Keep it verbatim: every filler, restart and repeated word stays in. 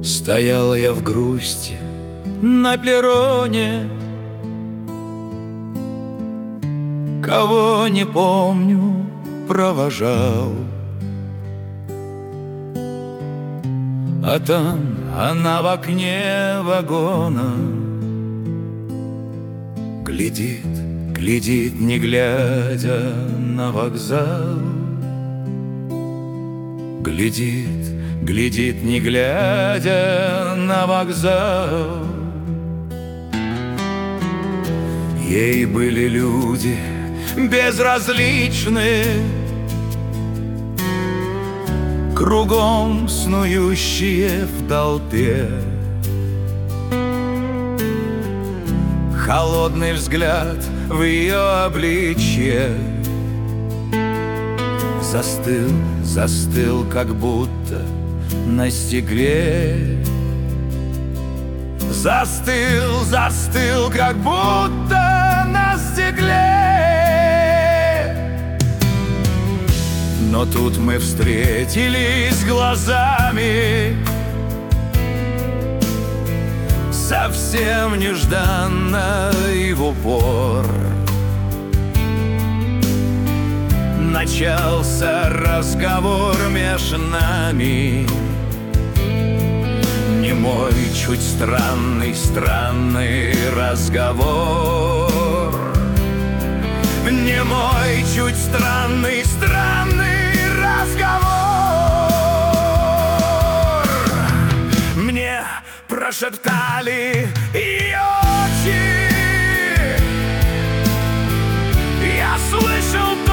Стоял я в грусти на перроне, кого не помню, провожал. А там она в окне вагона глядит, глядит, не глядя на вокзал. Глядит, глядит, не глядя на вокзал. Ей были люди безразличны, кругом снующие в толпе. Холодный взгляд в ее обличье Застыл, застыл, как будто на стекле. Застыл, застыл, как будто на стекле. Но тут мы встретились глазами, совсем нежданно и в упор. Начался разговор меж нами, немой, чуть странный, странный разговор. Немой, чуть странный, странный разговор. Мне прошептали ее очи, я слышал